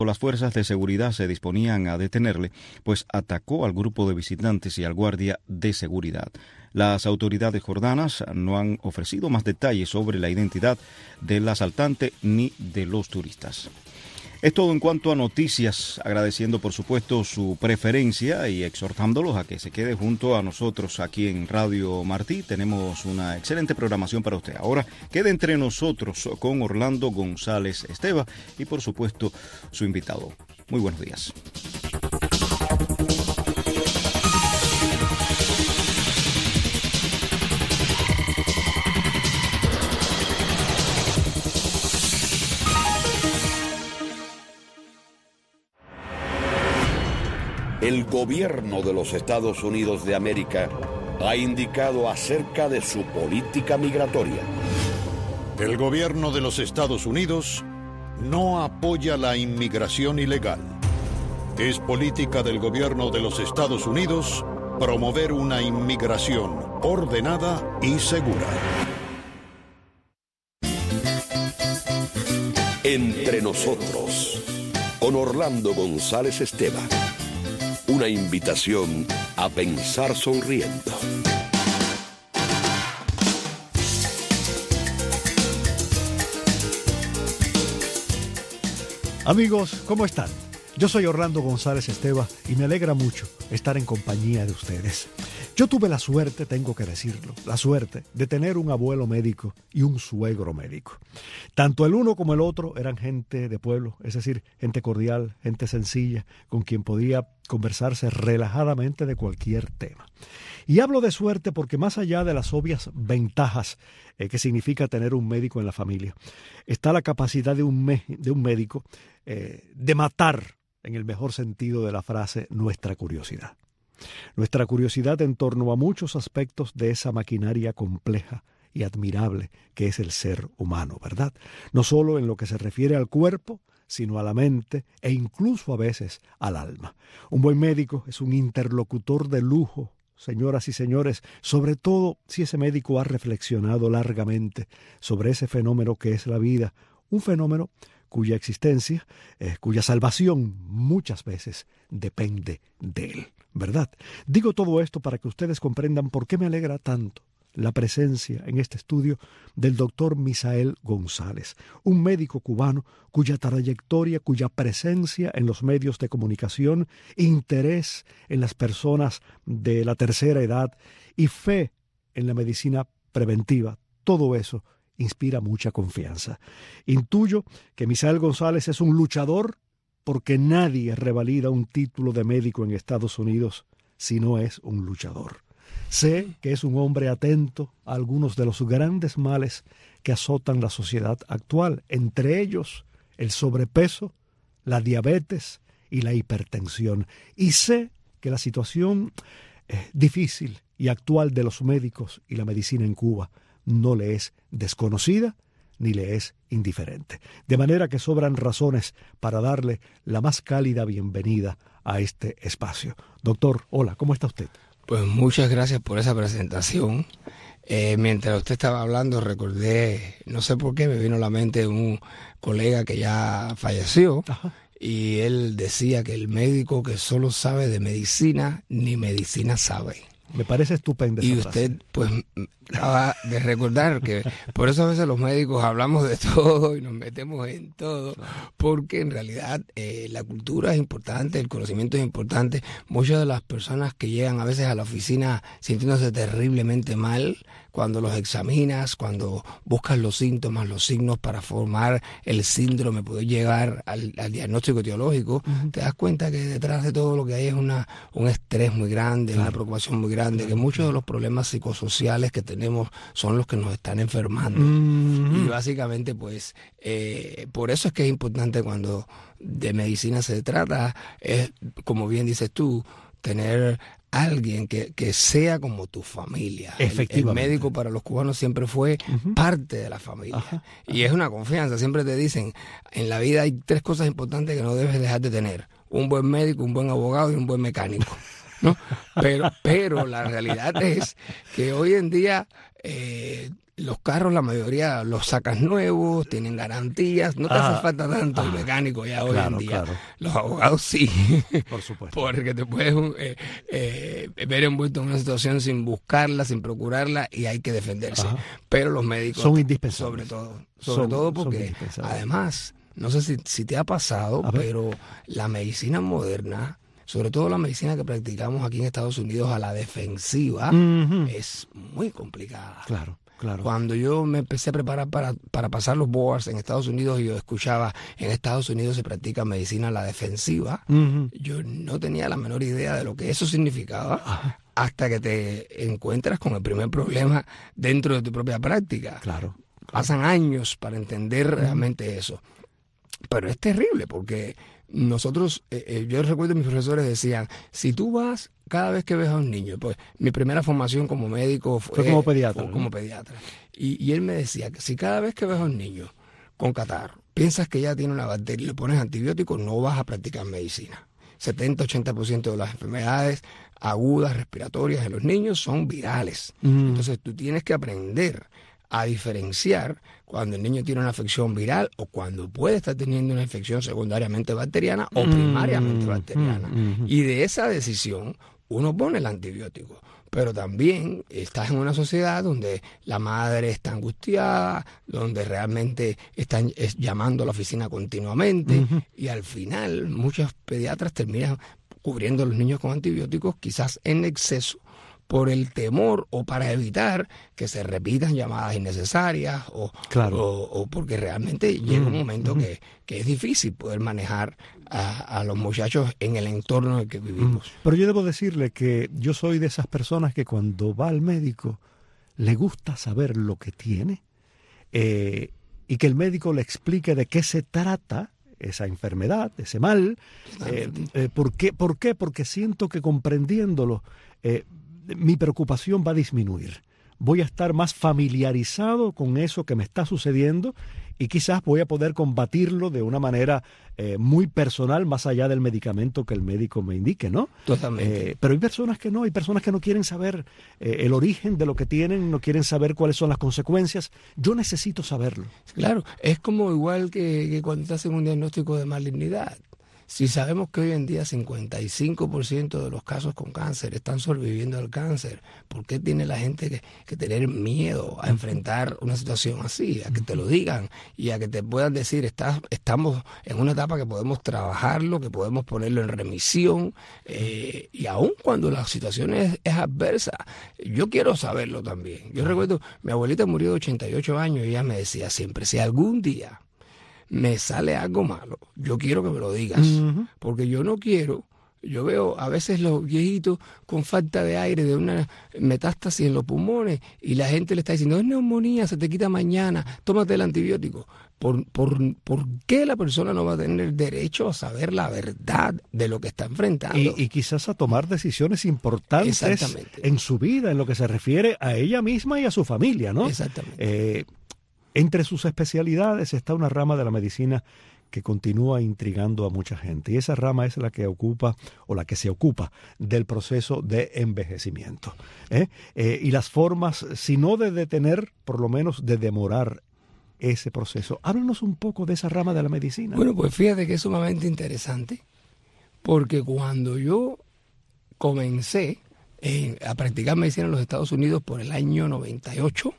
las fuerzas de seguridad se disponían a detenerle, pues atacó al grupo de visitantes y al guardia de seguridad. Las autoridades jordanas no han ofrecido más detalles sobre la identidad del asaltante ni de los turistas. Es todo en cuanto a noticias, agradeciendo por supuesto su preferencia y exhortándolos a que se quede junto a nosotros aquí en Radio Martí. Tenemos una excelente programación para usted. Ahora quede entre nosotros con Orlando González Esteva y por supuesto su invitado. Muy buenos días. El gobierno de los Estados Unidos de América ha indicado acerca de su política migratoria. El gobierno de los Estados Unidos no apoya la inmigración ilegal. Es política del gobierno de los Estados Unidos promover una inmigración ordenada y segura. Entre nosotros, con Orlando González Esteva. Una invitación a pensar sonriendo. Amigos, ¿cómo están? Yo soy Orlando González Esteva y me alegra mucho estar en compañía de ustedes. Yo tuve la suerte, tengo que decirlo, la suerte de tener un abuelo médico y un suegro médico. Tanto el uno como el otro eran gente de pueblo, es decir, gente cordial, gente sencilla, con quien podía conversarse relajadamente de cualquier tema. Y hablo de suerte porque más allá de las obvias ventajas que significa tener un médico en la familia, está la capacidad de un médico de matar, en el mejor sentido de la frase, nuestra curiosidad. Nuestra curiosidad en torno a muchos aspectos de esa maquinaria compleja y admirable que es el ser humano, ¿verdad? No solo en lo que se refiere al cuerpo, sino a la mente e incluso a veces al alma. Un buen médico es un interlocutor de lujo, señoras y señores, sobre todo si ese médico ha reflexionado largamente sobre ese fenómeno que es la vida, un fenómeno cuya existencia, cuya salvación muchas veces depende de él, ¿verdad? Digo todo esto para que ustedes comprendan por qué me alegra tanto la presencia en este estudio del doctor Misael González, un médico cubano cuya trayectoria, cuya presencia en los medios de comunicación, interés en las personas de la tercera edad y fe en la medicina preventiva, todo eso inspira mucha confianza. Intuyo que Misael González es un luchador porque nadie revalida un título de médico en Estados Unidos si no es un luchador. Sé que es un hombre atento a algunos de los grandes males que azotan la sociedad actual, entre ellos el sobrepeso, la diabetes y la hipertensión. Y sé que la situación difícil y actual de los médicos y la medicina en Cuba no le es desconocida ni le es indiferente. De manera que sobran razones para darle la más cálida bienvenida a este espacio. Doctor, hola, ¿cómo está usted? Pues muchas gracias por esa presentación. Mientras usted estaba hablando recordé, no sé por qué, me vino a la mente un colega que ya falleció. Ajá. Y él decía que el médico que solo sabe de medicina, ni medicina sabe. Me parece estupendo. Y usted, pues, acaba de recordar que por eso a veces los médicos hablamos de todo y nos metemos en todo, porque en realidad la cultura es importante, el conocimiento es importante. Muchas de las personas que llegan a veces a la oficina sintiéndose terriblemente mal, cuando los examinas, cuando buscas los síntomas, los signos para formar el síndrome, poder llegar al diagnóstico etiológico, te das cuenta que detrás de todo lo que hay es un estrés muy grande, una preocupación muy grande, que muchos de los problemas psicosociales que tenemos son los que nos están enfermando. Y básicamente, pues, por eso es que es importante cuando de medicina se trata, es, como bien dices tú, tener alguien que sea como tu familia. El médico para los cubanos siempre fue parte de la familia. Ajá. Y es una confianza. Siempre te dicen, en la vida hay 3 cosas importantes que no debes dejar de tener: un buen médico, un buen abogado y un buen mecánico, ¿no? Pero la realidad es que hoy en día los carros, la mayoría los sacas nuevos, tienen garantías, no te hace falta tanto el mecánico ya hoy en día. Claro. Los abogados sí, por supuesto, porque te puedes ver envuelto en una situación sin buscarla, sin procurarla, y hay que defenderse. Pero los médicos son indispensables. Sobre todo porque además, no sé si te ha pasado, pero la medicina moderna, sobre todo la medicina que practicamos aquí en Estados Unidos a la defensiva, es muy complicada. Claro. Cuando yo me empecé a preparar para pasar los boards en Estados Unidos, y yo escuchaba, en Estados Unidos se practica medicina a la defensiva, yo no tenía la menor idea de lo que eso significaba, hasta que te encuentras con el primer problema dentro de tu propia práctica. Claro. Pasan años para entender realmente eso. Pero es terrible, porque nosotros, yo recuerdo mis profesores decían, si tú vas cada vez que ves a un niño, pues mi primera formación como médico fue como pediatra. Como pediatra. Y él me decía que si cada vez que ves a un niño con catarro, piensas que ya tiene una bacteria y le pones antibióticos, no vas a practicar medicina. 70-80% de las enfermedades agudas respiratorias en los niños son virales. Entonces tú tienes que aprender a diferenciar cuando el niño tiene una afección viral o cuando puede estar teniendo una infección secundariamente bacteriana o primariamente bacteriana. Y de esa decisión uno pone el antibiótico. Pero también estás en una sociedad donde la madre está angustiada, donde realmente están llamando a la oficina continuamente, y al final muchos pediatras terminan cubriendo a los niños con antibióticos, quizás en exceso, por el temor o para evitar que se repitan llamadas innecesarias o porque realmente llega un momento que es difícil poder manejar a los muchachos en el entorno en el que vivimos. Pero yo debo decirle que yo soy de esas personas que cuando va al médico le gusta saber lo que tiene y que el médico le explique de qué se trata esa enfermedad, ese mal. ¿Por qué? Porque siento que comprendiéndolo mi preocupación va a disminuir. Voy a estar más familiarizado con eso que me está sucediendo y quizás voy a poder combatirlo de una manera muy personal, más allá del medicamento que el médico me indique, ¿no? Totalmente. Pero hay personas que no, quieren saber el origen de lo que tienen, no quieren saber cuáles son las consecuencias. Yo necesito saberlo. Claro, es como igual que cuando te hacen un diagnóstico de malignidad. Si sabemos que hoy en día 55% de los casos con cáncer están sobreviviendo al cáncer, ¿por qué tiene la gente que tener miedo a enfrentar una situación así? A que te lo digan y a que te puedan decir, estamos en una etapa que podemos trabajarlo, que podemos ponerlo en remisión, y aun cuando la situación es adversa, yo quiero saberlo también. Yo recuerdo, mi abuelita murió de 88 años y ella me decía siempre, si algún día me sale algo malo, yo quiero que me lo digas, porque yo no quiero. Yo veo a veces los viejitos con falta de aire, de una metástasis en los pulmones, y la gente le está diciendo, es neumonía, se te quita mañana, tómate el antibiótico. ¿Por qué la persona no va a tener derecho a saber la verdad de lo que está enfrentando? Y quizás a tomar decisiones importantes en su vida, en lo que se refiere a ella misma y a su familia, ¿no? Exactamente. Entre sus especialidades está una rama de la medicina que continúa intrigando a mucha gente, y esa rama es la que se ocupa del proceso de envejecimiento. Y las formas, si no de detener, por lo menos de demorar ese proceso. Háblanos un poco de esa rama de la medicina. Bueno, pues fíjate que es sumamente interesante, porque cuando yo comencé a practicar medicina en los Estados Unidos por el año 98,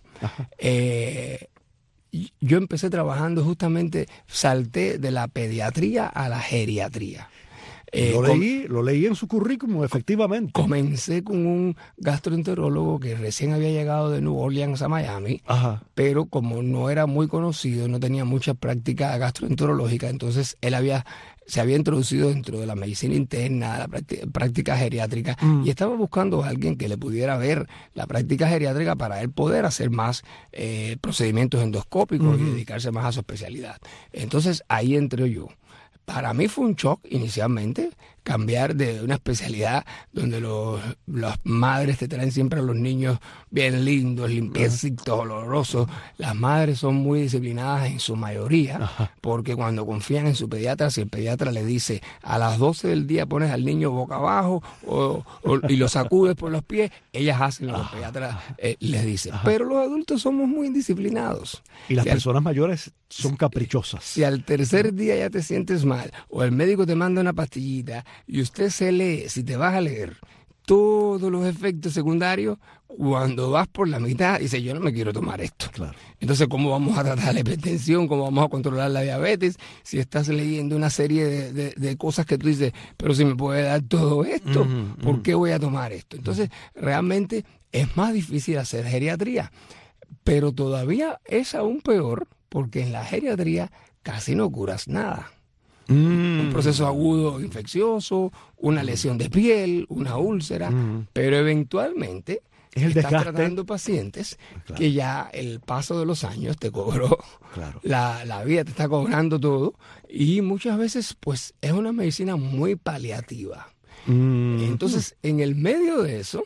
yo empecé trabajando justamente, salté de la pediatría a la geriatría. Lo leí en su currículum, efectivamente. Comencé con un gastroenterólogo que recién había llegado de New Orleans a Miami, pero como no era muy conocido, no tenía mucha práctica gastroenterológica, entonces él se había introducido dentro de la medicina interna, la práctica geriátrica, y estaba buscando a alguien que le pudiera ver la práctica geriátrica para él poder hacer más procedimientos endoscópicos y dedicarse más a su especialidad. Entonces ahí entré yo. Para mí fue un shock inicialmente cambiar de una especialidad donde las madres te traen siempre a los niños bien lindos, limpiecitos, olorosos. Las madres son muy disciplinadas en su mayoría, porque cuando confían en su pediatra, si el pediatra le dice a las 12 del día pones al niño boca abajo y lo sacudes por los pies, ellas hacen lo que el pediatra les dice. Pero los adultos somos muy indisciplinados. Y las personas mayores son caprichosas. Si al tercer día ya te sientes mal, o el médico te manda una pastillita y usted se lee, si te vas a leer todos los efectos secundarios, cuando vas por la mitad, dice, yo no me quiero tomar esto. Claro. Entonces, ¿cómo vamos a tratar la hipertensión? ¿Cómo vamos a controlar la diabetes? Si estás leyendo una serie de cosas que tú dices, pero si me puede dar todo esto, ¿por qué voy a tomar esto? Entonces, realmente es más difícil hacer geriatría. Pero todavía es aún peor, porque en la geriatría casi no curas nada. Un proceso agudo infeccioso, una lesión de piel, una úlcera, pero eventualmente estás tratando pacientes que ya el paso de los años te cobró, la vida te está cobrando todo, y muchas veces pues es una medicina muy paliativa. Entonces, en el medio de eso,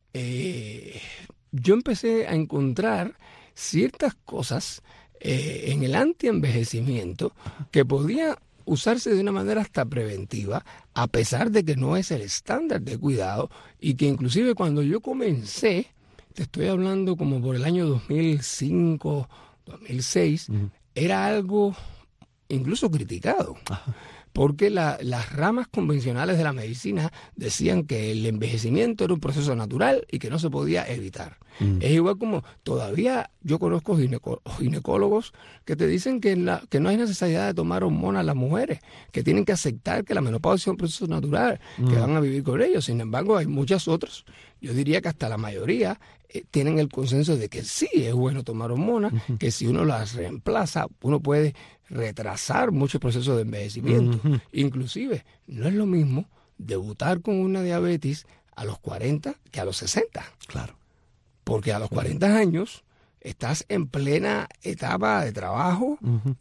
yo empecé a encontrar ciertas cosas en el antienvejecimiento que podía usarse de una manera hasta preventiva, a pesar de que no es el estándar de cuidado, y que inclusive cuando yo comencé, te estoy hablando como por el año 2005, 2006, era algo incluso criticado. Porque las ramas convencionales de la medicina decían que el envejecimiento era un proceso natural y que no se podía evitar. Es igual como todavía yo conozco ginecólogos que te dicen que no hay necesidad de tomar hormonas a las mujeres, que tienen que aceptar que la menopausia es un proceso natural, que van a vivir con ellos. Sin embargo, hay muchas otras, yo diría que hasta la mayoría, tienen el consenso de que sí es bueno tomar hormonas, que si uno las reemplaza, uno puede retrasar muchos procesos de envejecimiento. Inclusive, no es lo mismo debutar con una diabetes a los 40 que a los 60. Claro. Porque a los 40 años estás en plena etapa de trabajo,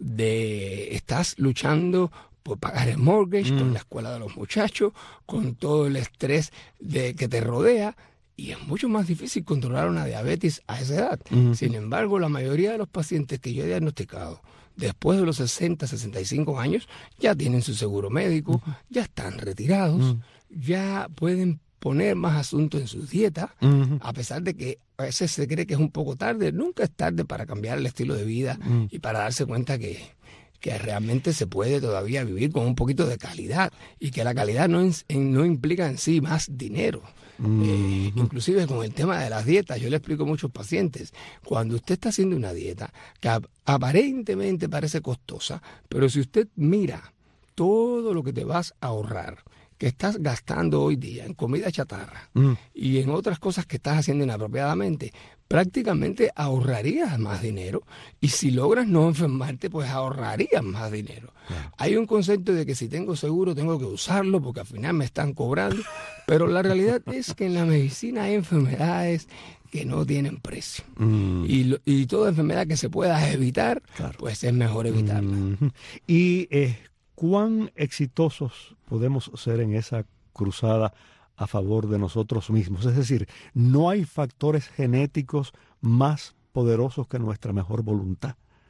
estás luchando por pagar el mortgage, con la escuela de los muchachos, con todo el estrés que te rodea, y es mucho más difícil controlar una diabetes a esa edad. Sin embargo, la mayoría de los pacientes que yo he diagnosticado después de los 60, 65 años ya tienen su seguro médico, ya están retirados, ya pueden poner más asuntos en su dieta, a pesar de que a veces se cree que es un poco tarde. Nunca es tarde para cambiar el estilo de vida y para darse cuenta que realmente se puede todavía vivir con un poquito de calidad, y que la calidad no implica en sí más dinero. Inclusive con el tema de las dietas, yo le explico a muchos pacientes, cuando usted está haciendo una dieta que aparentemente parece costosa, pero si usted mira todo lo que te vas a ahorrar, que estás gastando hoy día en comida chatarra y en otras cosas que estás haciendo inapropiadamente, prácticamente ahorrarías más dinero, y si logras no enfermarte, pues ahorrarías más dinero. Hay un concepto de que si tengo seguro tengo que usarlo porque al final me están cobrando, pero la realidad es que en la medicina hay enfermedades que no tienen precio, y toda enfermedad que se pueda evitar, pues es mejor evitarla. Y ¿cuán exitosos podemos ser en esa cruzada a favor de nosotros mismos? Es decir, no hay factores genéticos más poderosos que nuestra mejor voluntad.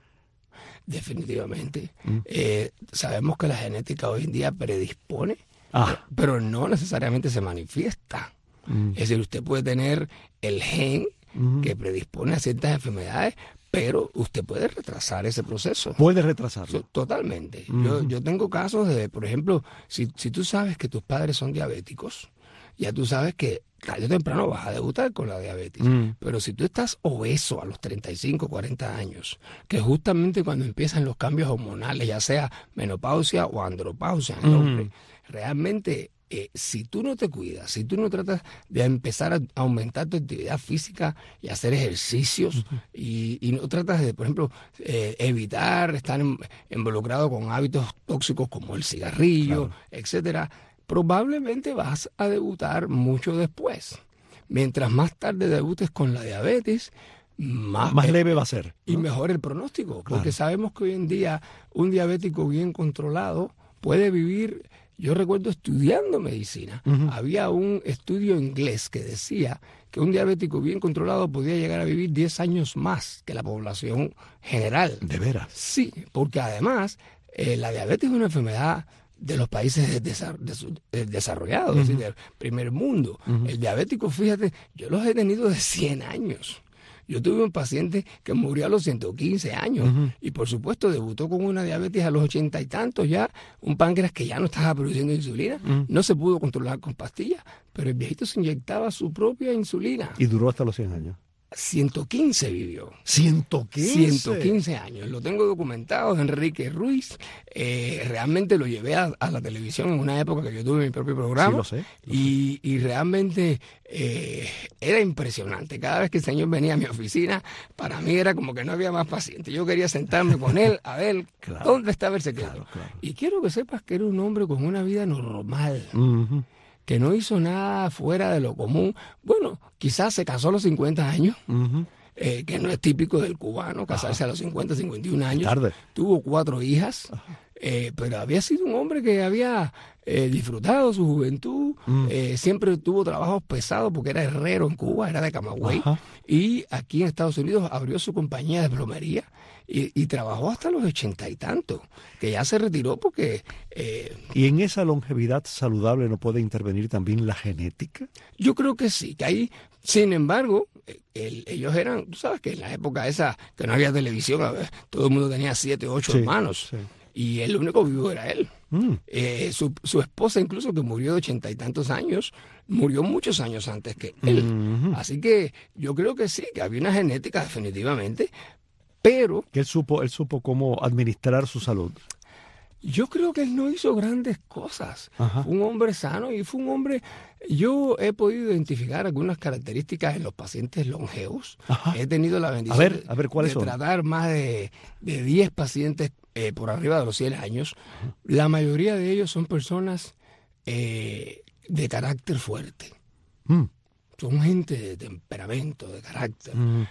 Definitivamente. Sabemos que la genética hoy en día predispone, pero no necesariamente se manifiesta. Es decir, usted puede tener el gen que predispone a ciertas enfermedades, pero usted puede retrasar ese proceso. Puede retrasarlo. Totalmente. Yo tengo casos de, por ejemplo, si tú sabes que tus padres son diabéticos, ya tú sabes que tarde o temprano vas a debutar con la diabetes. Pero si tú estás obeso a los 35, 40 años, que justamente cuando empiezan los cambios hormonales, ya sea menopausia o andropausia en el hombre, realmente si tú no te cuidas, si tú no tratas de empezar a aumentar tu actividad física y hacer ejercicios, y no tratas de, por ejemplo, evitar estar involucrado con hábitos tóxicos como el cigarrillo, etcétera, probablemente vas a debutar mucho después. Mientras más tarde debutes con la diabetes, más leve va a ser, ¿no? Y mejor el pronóstico, porque sabemos que hoy en día un diabético bien controlado puede vivir Yo recuerdo estudiando medicina, había un estudio inglés que decía que un diabético bien controlado podía llegar a vivir 10 años más que la población general. ¿De veras? Sí, porque además la diabetes es una enfermedad de los países desarrollados, es decir, del primer mundo. El diabético, fíjate, yo los he tenido de 100 años. Yo tuve un paciente que murió a los 115 años y por supuesto debutó con una diabetes a los 80 y tantos ya, un páncreas que ya no estaba produciendo insulina, no se pudo controlar con pastillas, pero el viejito se inyectaba su propia insulina. Y duró hasta los 100 años. 115 vivió. 115. 115 años. Lo tengo documentado, Enrique Ruiz. Realmente lo llevé a la televisión en una época que yo tuve mi propio programa. Sí, lo sé. Y realmente era impresionante. Cada vez que el señor venía a mi oficina, para mí era como que no había más pacientes. Yo quería sentarme con él a ver dónde estaba el secreto. Claro. Y quiero que sepas que era un hombre con una vida normal. Que no hizo nada fuera de lo común. Bueno, quizás se casó a los 50 años, que no es típico del cubano, casarse a los 50, 51 años. Tarde. Tuvo 4 hijas, pero había sido un hombre que había disfrutado su juventud, siempre tuvo trabajos pesados porque era herrero en Cuba, era de Camagüey, y aquí en Estados Unidos abrió su compañía de plomería y trabajó hasta los 80 y tantos, que ya se retiró porque... ¿Y en esa longevidad saludable no puede intervenir también la genética? Yo creo que sí, que ahí, sin embargo, ellos eran, tú sabes que en la época esa, que no había televisión, todo el mundo tenía 7 o 8 hermanos, y el único vivo era él. Su esposa incluso, que murió de 80 y tantos años, murió muchos años antes que él. Así que yo creo que sí, que había una genética definitivamente, pero... Que él supo cómo administrar su salud. Yo creo que él no hizo grandes cosas. Fue un hombre sano y fue un hombre... Yo he podido identificar algunas características en los pacientes longevos. He tenido la bendición a ver, ¿cuáles de tratar más de 10 pacientes por arriba de los 100 años. La mayoría de ellos son personas de carácter fuerte. Son gente de temperamento, de carácter.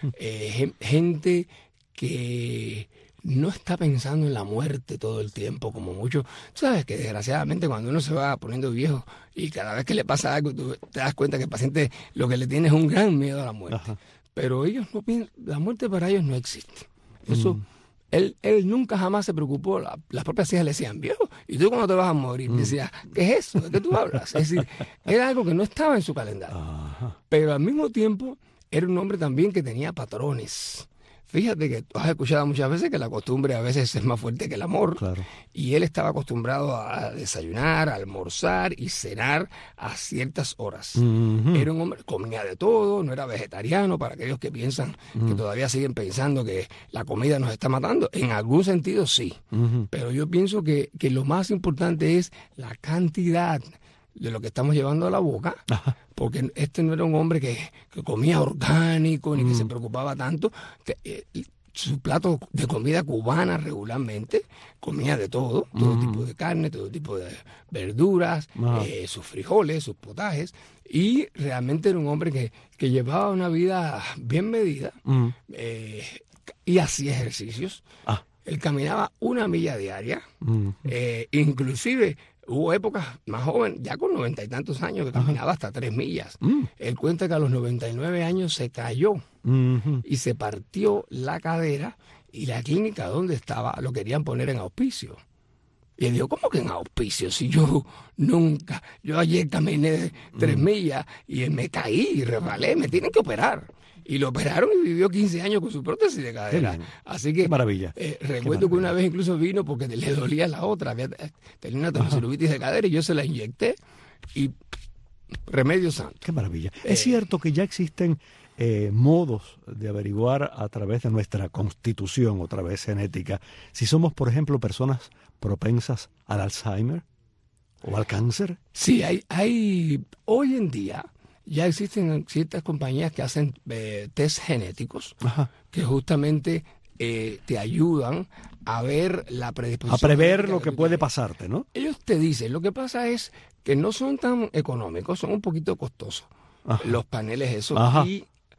Gente que no está pensando en la muerte todo el tiempo, como muchos. Sabes que desgraciadamente cuando uno se va poniendo viejo y cada vez que le pasa algo, tú te das cuenta que el paciente lo que le tiene es un gran miedo a la muerte. Pero ellos no piensan, la muerte para ellos no existe. Eso, él nunca jamás se preocupó. Las propias hijas le decían, viejo, ¿y tú cuándo te vas a morir? Decía, ¿qué es eso? ¿De qué tú hablas? Es decir, era algo que no estaba en su calendario. Pero al mismo tiempo era un hombre también que tenía patrones. Fíjate que tú has escuchado muchas veces que la costumbre a veces es más fuerte que el amor. Claro. Y él estaba acostumbrado a desayunar, a almorzar y cenar a ciertas horas. Era un hombre, comía de todo, no era vegetariano, para aquellos que piensan, que todavía siguen pensando que la comida nos está matando. En algún sentido sí. Pero yo pienso que lo más importante es la cantidad de lo que estamos llevando a la boca, porque este no era un hombre que comía orgánico ni que se preocupaba tanto. Su plato de comida cubana regularmente comía de todo tipo de carne, todo tipo de verduras, sus frijoles, sus potajes, y realmente era un hombre que llevaba una vida bien medida y hacía ejercicios. Él caminaba 1 milla diaria, inclusive hubo épocas más joven, ya con 90 y tantos años, que caminaba hasta 3 millas. Él cuenta que a los 99 años se cayó y se partió la cadera y la clínica donde estaba lo querían poner en auspicio. Y él dijo, ¿cómo que en auspicio? Si yo ayer caminé 3 millas y me caí y resbalé, me tienen que operar. Y lo operaron y vivió 15 años con su prótesis de cadera. Así que, qué maravilla. Recuerdo que una vez incluso vino porque le dolía la otra. Tenía una tonsillosis de cadera y yo se la inyecté y remedio santo. Qué maravilla. Es cierto que ya existen modos de averiguar a través de nuestra constitución, otra vez genética, si somos, por ejemplo, personas propensas al Alzheimer o al cáncer. Sí, hay hoy en día... Ya existen ciertas compañías que hacen test genéticos que justamente te ayudan a ver la predisposición. A prever lo que puede pasarte, ¿no? Ellos te dicen, lo que pasa es que no son tan económicos, son un poquito costosos los paneles esos. Y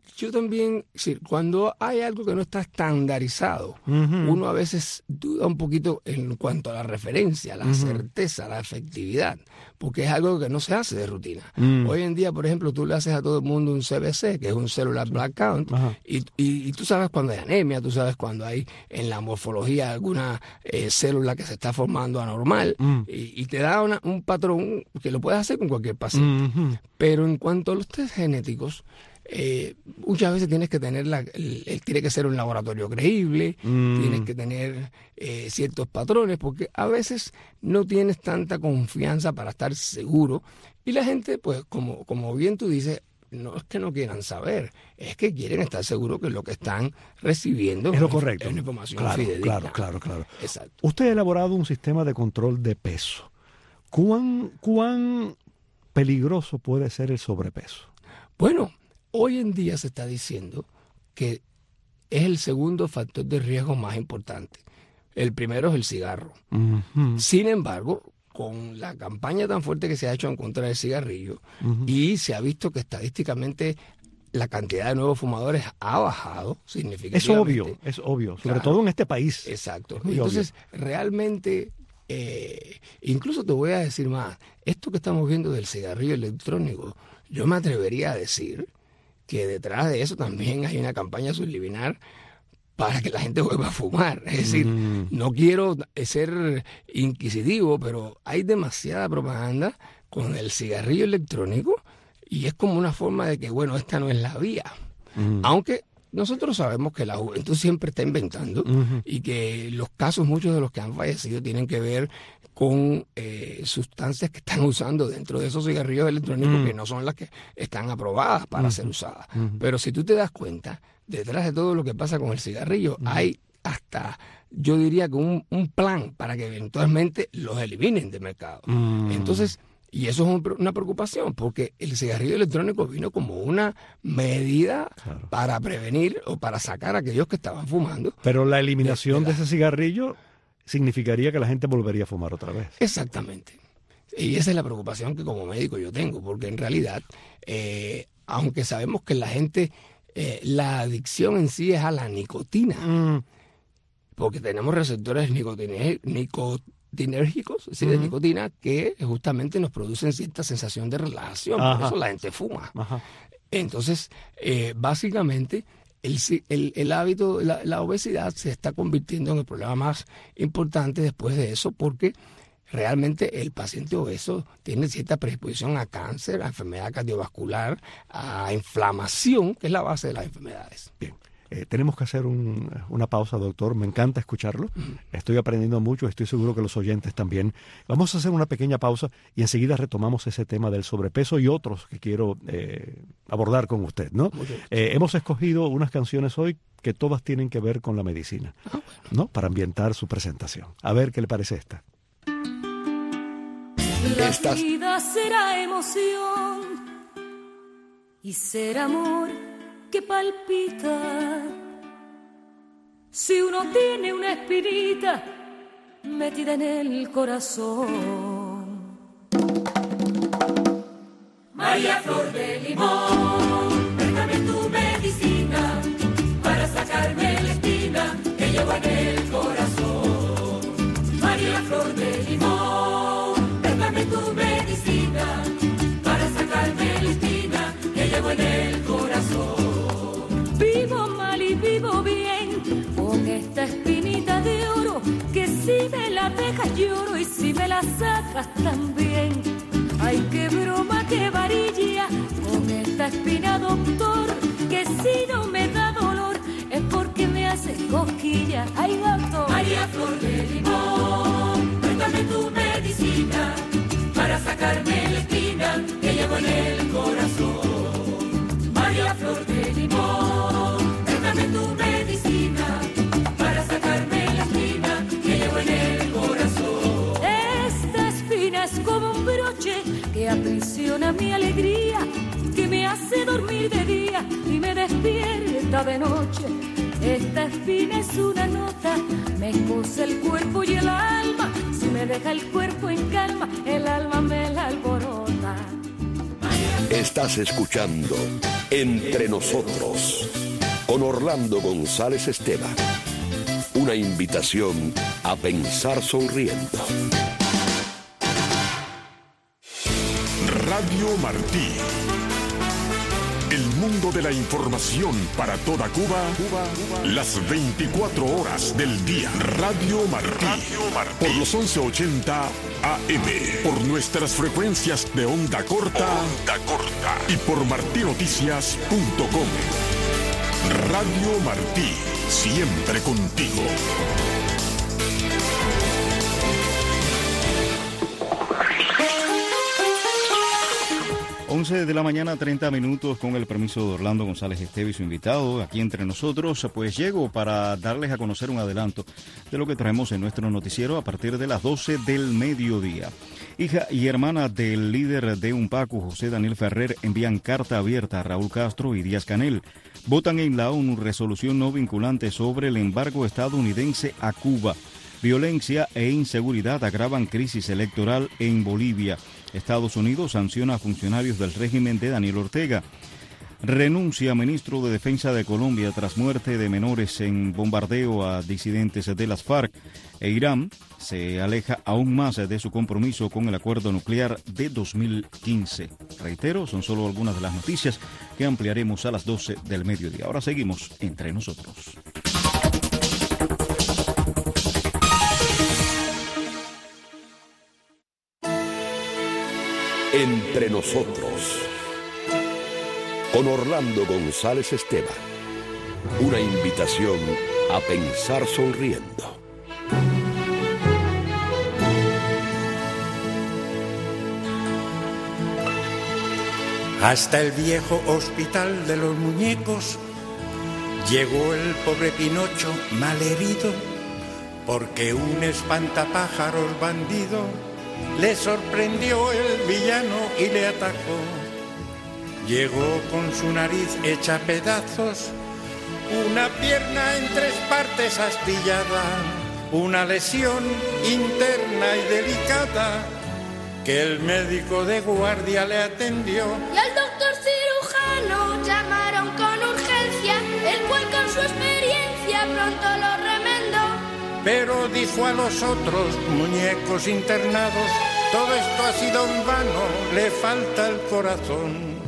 yo también, cuando hay algo que no está estandarizado, uno a veces duda un poquito en cuanto a la referencia, la certeza, la efectividad, porque es algo que no se hace de rutina. Hoy en día, por ejemplo, tú le haces a todo el mundo un CBC, que es un Cellular Blood Count, y tú sabes cuando hay anemia, tú sabes cuando hay en la morfología alguna célula que se está formando anormal, y te da un patrón que lo puedes hacer con cualquier paciente. Pero en cuanto a los test genéticos, muchas veces tienes que tener tiene que ser un laboratorio creíble, tienes que tener ciertos patrones, porque a veces no tienes tanta confianza para estar seguro, y la gente, pues como bien tú dices, no es que no quieran saber, es que quieren estar seguros que lo que están recibiendo es lo correcto, es una información fidedigna. Claro. Exacto. Usted ha elaborado un sistema de control de peso. ¿Cuán peligroso puede ser el sobrepeso? Bueno, hoy en día se está diciendo que es el segundo factor de riesgo más importante. El primero es el cigarro. Sin embargo, con la campaña tan fuerte que se ha hecho en contra del cigarrillo, y se ha visto que estadísticamente la cantidad de nuevos fumadores ha bajado significativamente. Es obvio, sobre todo en este país. Exacto. Entonces, realmente, incluso te voy a decir más, esto que estamos viendo del cigarrillo electrónico, yo me atrevería a decir que detrás de eso también hay una campaña subliminal para que la gente vuelva a fumar. Es decir, no quiero ser inquisitivo, pero hay demasiada propaganda con el cigarrillo electrónico, y es como una forma de que, bueno, esta no es la vía. Aunque nosotros sabemos que la juventud siempre está inventando, y que los casos, muchos de los que han fallecido, tienen que ver con sustancias que están usando dentro de esos cigarrillos electrónicos que no son las que están aprobadas para ser usadas. Pero si tú te das cuenta, detrás de todo lo que pasa con el cigarrillo, hay hasta, yo diría que un plan para que eventualmente los eliminen del mercado. Entonces, y eso es una preocupación, porque el cigarrillo electrónico vino como una medida para prevenir o para sacar a aquellos que estaban fumando. Pero la eliminación de ese cigarrillo significaría que la gente volvería a fumar otra vez. Exactamente. Y esa es la preocupación que como médico yo tengo, porque en realidad, aunque sabemos que la gente, la adicción en sí es a la nicotina, porque tenemos receptores nicotinérgicos, es decir, de nicotina, que justamente nos producen cierta sensación de relajación, por eso la gente fuma. Entonces, básicamente, el hábito, la obesidad se está convirtiendo en el problema más importante después de eso, porque realmente el paciente obeso tiene cierta predisposición a cáncer, a enfermedad cardiovascular, a inflamación, que es la base de las enfermedades. Bien. Tenemos que hacer una pausa, doctor. Me encanta escucharlo. Estoy aprendiendo mucho. Estoy seguro que los oyentes también. Vamos a hacer una pequeña pausa y enseguida retomamos ese tema del sobrepeso y otros que quiero abordar con usted, ¿no? Hemos escogido unas canciones hoy que todas tienen que ver con la medicina, ¿no? Para ambientar su presentación. A ver qué le parece esta. La vida será emoción y será amor que palpita. Si uno tiene una espinita metida en el corazón. María Flor de Limón, préstame tu medicina para sacarme la espina que llevo en el corazón. María Flor de Limón, préstame tu medicina para sacarme la espina que llevo en el corazón. Vivo mal y vivo bien con esta espinita de oro, que si me la dejas lloro y si me la sacas también. Ay, qué broma, qué varilla con esta espina, doctor, que si no me da dolor es porque me hace cosquilla. Ay, doctor. María Flor de Limón, préstame tu medicina para sacarme la espina que llevo en el corazón. María Flor de Limón, préstame tu medicina para sacarme la espina que llevo en el corazón. Esta espina es como un broche que aprisiona mi alegría, que me hace dormir de día y me despierta de noche. Esta espina es una nota, me cose el cuerpo y el alma. Si me deja el cuerpo en calma, el alma me la alborota. Estás escuchando Entre Nosotros con Orlando González Esteban. Una invitación a pensar sonriendo. Radio Martí. El mundo de la información para toda Cuba, las 24 horas del día. Radio Martí. Por los 1180 AM. Por nuestras frecuencias de onda corta. Y por martinoticias.com. Radio Martí. Siempre contigo. 11 de la mañana, 30 minutos, con el permiso de Orlando González Esteban y su invitado aquí entre nosotros. Pues llego para darles a conocer un adelanto de lo que traemos en nuestro noticiero a partir de las 12 del mediodía. Hija y hermana del líder de UNPACU, José Daniel Ferrer, envían carta abierta a Raúl Castro y Díaz Canel. Votan en la ONU resolución no vinculante sobre el embargo estadounidense a Cuba. Violencia e inseguridad agravan crisis electoral en Bolivia. Estados Unidos sanciona a funcionarios del régimen de Daniel Ortega. Renuncia ministro de Defensa de Colombia tras muerte de menores en bombardeo a disidentes de las FARC. E Irán se aleja aún más de su compromiso con el acuerdo nuclear de 2015. Reitero, son solo algunas de las noticias que ampliaremos a las 12 del mediodía. Ahora seguimos entre nosotros. Entre Nosotros con Orlando González Esteban. Una invitación a pensar sonriendo. Hasta el viejo hospital de los muñecos llegó el pobre Pinocho malherido, porque un espantapájaros bandido le sorprendió el villano y le atacó. Llegó con su nariz hecha pedazos, una pierna en 3 partes astillada, una lesión interna y delicada que el médico de guardia le atendió. Y al doctor cirujano llamaron con urgencia, el cual con su experiencia pronto lo remendó. Pero dijo a los otros muñecos internados: todo esto ha sido en vano, le falta el corazón.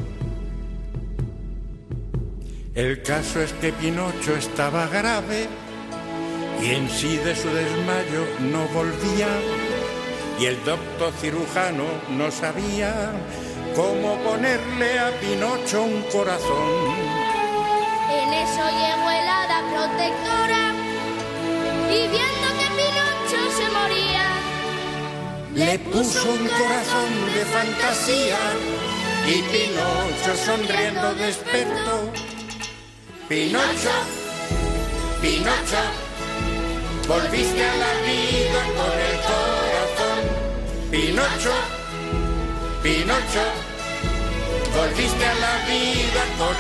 El caso es que Pinocho estaba grave y en sí de su desmayo no volvía, y el doctor cirujano no sabía cómo ponerle a Pinocho un corazón. En eso llegó el hada protectora y viendo que Pinocho se moría, le puso un corazón de fantasía y Pinocho sonriendo despertó. Pinocho, Pinocho, volviste a la vida con el corazón. Pinocho, Pinocho, volviste a la vida con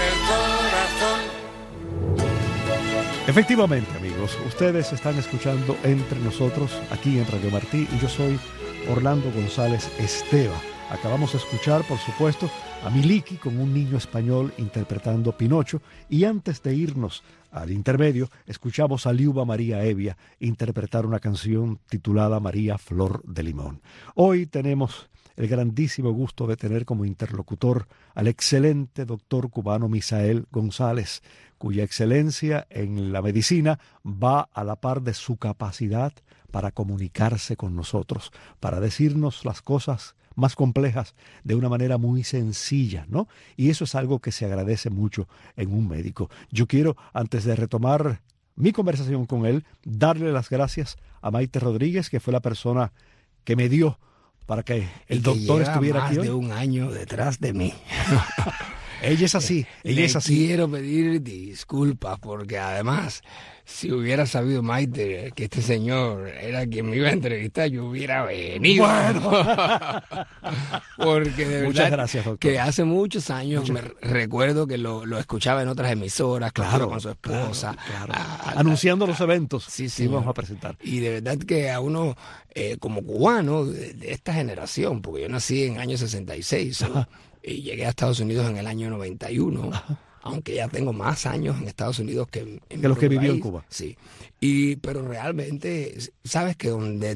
el corazón. Efectivamente, amigos, ustedes están escuchando Entre Nosotros aquí en Radio Martí y yo soy Orlando González Esteban. Acabamos de escuchar, por supuesto, a Miliki con un niño español interpretando Pinocho, y antes de irnos al intermedio escuchamos a Liuba María Evia interpretar una canción titulada María Flor de Limón. Hoy tenemos el grandísimo gusto de tener como interlocutor al excelente doctor cubano Misael González, cuya excelencia en la medicina va a la par de su capacidad para comunicarse con nosotros, para decirnos las cosas más complejas de una manera muy sencilla, ¿no? Y eso es algo que se agradece mucho en un médico. Yo quiero, antes de retomar mi conversación con él, darle las gracias a Maite Rodríguez, que fue la persona que me dio para que el doctor estuviera aquí hoy. Más de un año detrás de mí. Ella es así, ella es así. Quiero pedir disculpas porque además, si hubiera sabido Maite que este señor era quien me iba a entrevistar, yo hubiera venido. Bueno. Porque de verdad, muchas gracias, doctor. Que hace muchos años me recuerdo que lo escuchaba en otras emisoras, claro, con su esposa. Claro. Anunciando los eventos sí, que íbamos a presentar. Y de verdad que a uno, como cubano de esta generación, porque yo nací en el año 66, y llegué a Estados Unidos en el año 91. Aunque ya tengo más años en Estados Unidos que los que vivió en Cuba. Sí, pero realmente, sabes que donde